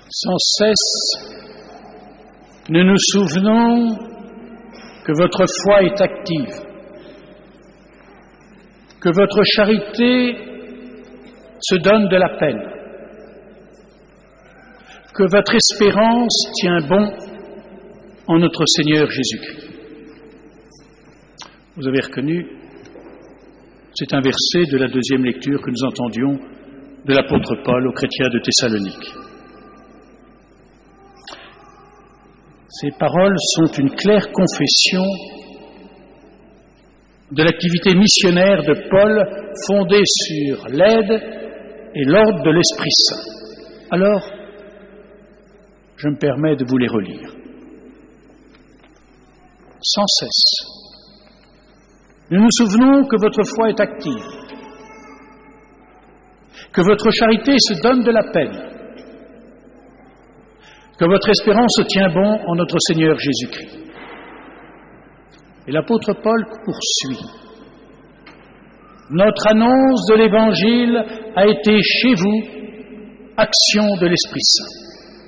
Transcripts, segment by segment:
Sans cesse, nous nous souvenons que votre foi est active, que votre charité se donne de la peine, que votre espérance tient bon en notre Seigneur Jésus-Christ. Vous avez reconnu, c'est un verset de la deuxième lecture que nous entendions de l'apôtre Paul aux chrétiens de Thessalonique. Ces paroles sont une claire confession de l'activité missionnaire de Paul fondée sur l'aide et l'ordre de l'Esprit Saint. Alors, je me permets de vous les relire. Sans cesse, nous nous souvenons que votre foi est active, que votre charité se donne de la peine, que votre espérance se tient bon en notre Seigneur Jésus-Christ. Et l'apôtre Paul poursuit. Notre annonce de l'Évangile a été chez vous action de l'Esprit Saint.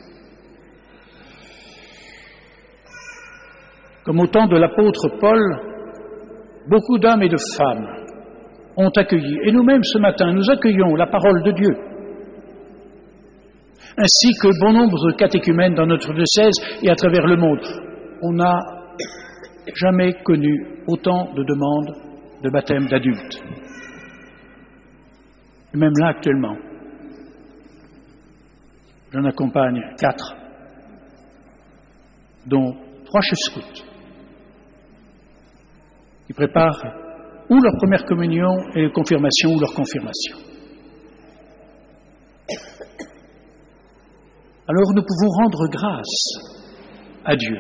Comme au temps de l'apôtre Paul, beaucoup d'hommes et de femmes ont accueilli, et nous-mêmes ce matin, nous accueillons la parole de Dieu, ainsi que bon nombre de catéchumènes dans notre diocèse et à travers le monde. On n'a jamais connu autant de demandes de baptême d'adultes. Et même là, actuellement, j'en accompagne 4, dont 3 chefs scouts, qui préparent ou leur première communion et leur confirmation ou leur confirmation. Alors nous pouvons rendre grâce à Dieu.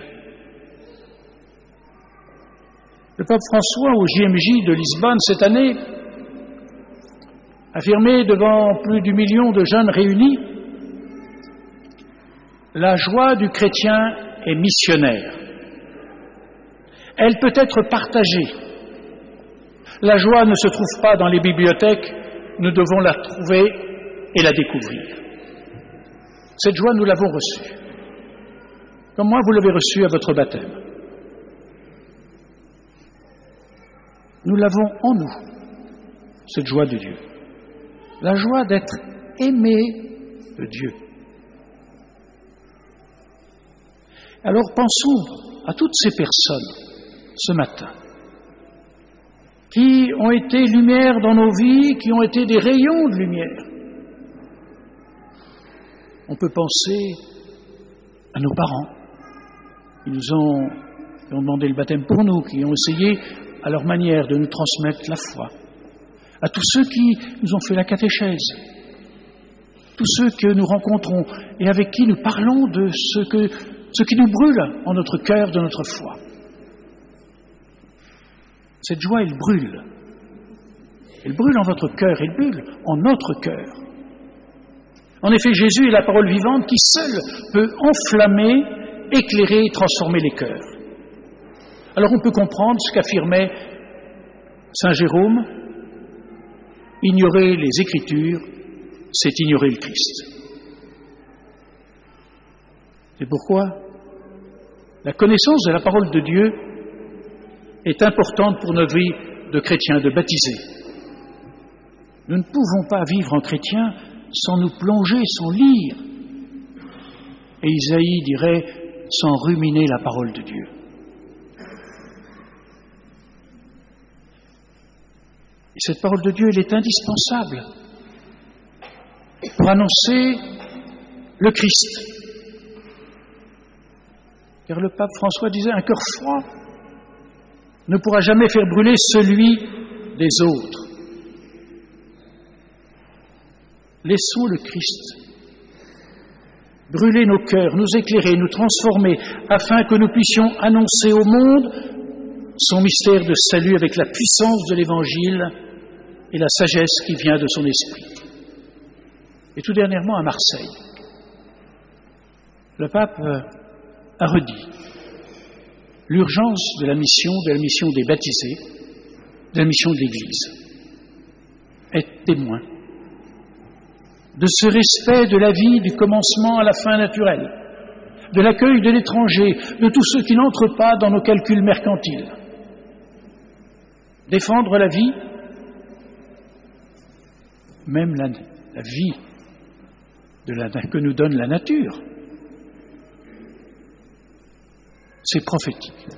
Le pape François, au JMJ de Lisbonne cette année, affirmait devant plus d'1 million de jeunes réunis: la joie du chrétien est missionnaire. Elle peut être partagée. La joie ne se trouve pas dans les bibliothèques, nous devons la trouver et la découvrir. Cette joie, nous l'avons reçue. Comme moi, vous l'avez reçue à votre baptême. Nous l'avons en nous, cette joie de Dieu. La joie d'être aimé de Dieu. Alors pensons à toutes ces personnes ce matin qui ont été lumière dans nos vies, qui ont été des rayons de lumière. On peut penser à nos parents qui nous ont demandé le baptême pour nous, qui ont essayé à leur manière de nous transmettre la foi, à tous ceux qui nous ont fait la catéchèse, tous ceux que nous rencontrons et avec qui nous parlons de ce qui nous brûle en notre cœur, de notre foi. Cette joie, elle brûle. Elle brûle en votre cœur, elle brûle en notre cœur. En effet, Jésus est la parole vivante qui seule peut enflammer, éclairer et transformer les cœurs. Alors on peut comprendre ce qu'affirmait saint Jérôme: ignorer les Écritures, c'est ignorer le Christ. C'est pourquoi la connaissance de la parole de Dieu est importante pour notre vie de chrétiens, de baptisés. Nous ne pouvons pas vivre en chrétiens sans nous plonger, sans lire. Et Isaïe dirait, sans ruminer la parole de Dieu. Et cette parole de Dieu, elle est indispensable pour annoncer le Christ. Car le pape François disait, un cœur froid ne pourra jamais faire brûler celui des autres. Laissons le Christ brûler nos cœurs, nous éclairer, nous transformer, afin que nous puissions annoncer au monde son mystère de salut avec la puissance de l'Évangile et la sagesse qui vient de son esprit. Et tout dernièrement à Marseille, le pape a redit l'urgence de la mission des baptisés, de la mission de l'Église. Être témoin de ce respect de la vie du commencement à la fin naturelle, de l'accueil de l'étranger, de tous ceux qui n'entrent pas dans nos calculs mercantiles. Défendre la vie, même la vie que nous donne la nature, c'est prophétique.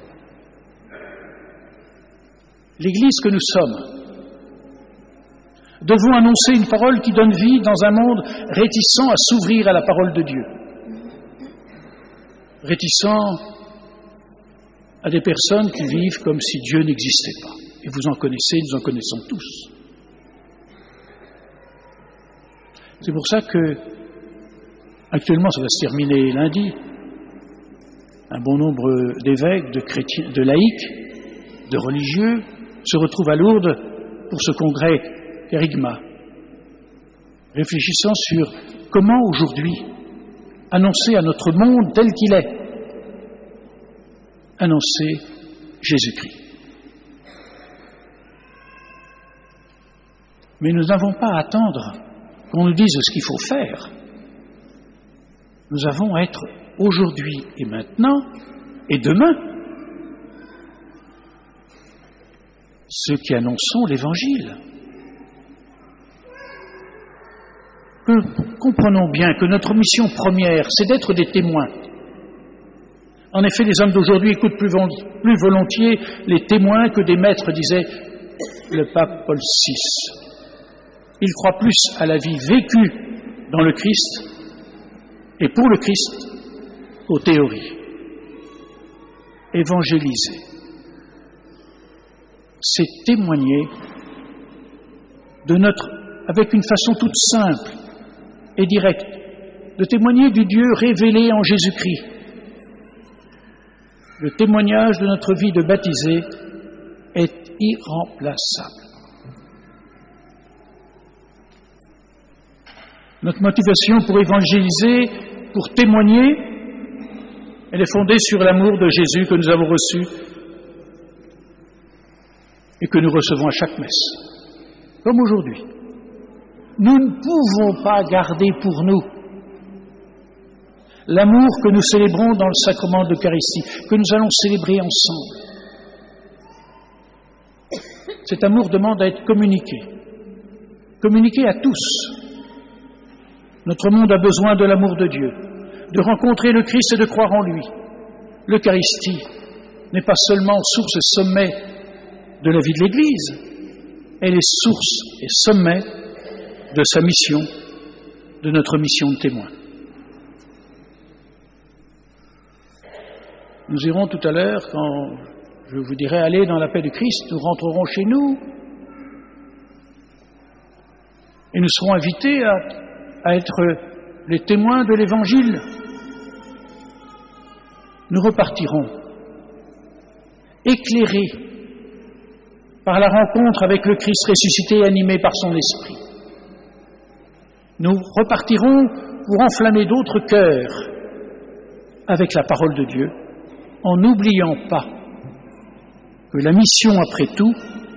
L'Église que nous sommes, devons annoncer une parole qui donne vie dans un monde réticent à s'ouvrir à la parole de Dieu. Réticent à des personnes qui vivent comme si Dieu n'existait pas. Et vous en connaissez, nous en connaissons tous. C'est pour ça que, actuellement, ça va se terminer lundi, un bon nombre d'évêques, de chrétiens, de laïcs, de religieux se retrouvent à Lourdes pour ce congrès Kérigma, réfléchissant sur comment aujourd'hui annoncer à notre monde tel qu'il est, annoncer Jésus-Christ. Mais nous n'avons pas à attendre qu'on nous dise ce qu'il faut faire. Nous avons à être aujourd'hui et maintenant et demain ceux qui annonçons l'Évangile. Comprenons bien que notre mission première, c'est d'être des témoins. En effet, les hommes d'aujourd'hui écoutent plus volontiers les témoins que des maîtres, disait le pape Paul VI. Ils croient plus à la vie vécue dans le Christ et pour le Christ qu'aux théories. Évangéliser, c'est témoigner avec une façon toute simple et directe, de témoigner du Dieu révélé en Jésus-Christ. Le témoignage de notre vie de baptisé est irremplaçable. Notre motivation pour évangéliser, pour témoigner, elle est fondée sur l'amour de Jésus que nous avons reçu et que nous recevons à chaque messe, comme aujourd'hui. Nous ne pouvons pas garder pour nous l'amour que nous célébrons dans le sacrement de l'Eucharistie, que nous allons célébrer ensemble. Cet amour demande à être communiqué à tous. Notre monde a besoin de l'amour de Dieu, de rencontrer le Christ et de croire en lui. L'Eucharistie n'est pas seulement source et sommet de la vie de l'Église, elle est source et sommet de sa mission, de notre mission de témoin. Nous irons tout à l'heure, quand je vous dirai allez dans la paix du Christ, nous rentrerons chez nous et nous serons invités à être les témoins de l'Évangile. Nous repartirons éclairés par la rencontre avec le Christ ressuscité et animé par son Esprit. Nous repartirons pour enflammer d'autres cœurs avec la parole de Dieu, en n'oubliant pas que la mission, après tout,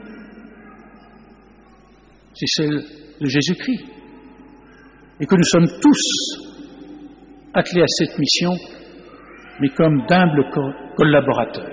c'est celle de Jésus-Christ, et que nous sommes tous attelés à cette mission, mais comme d'humbles collaborateurs.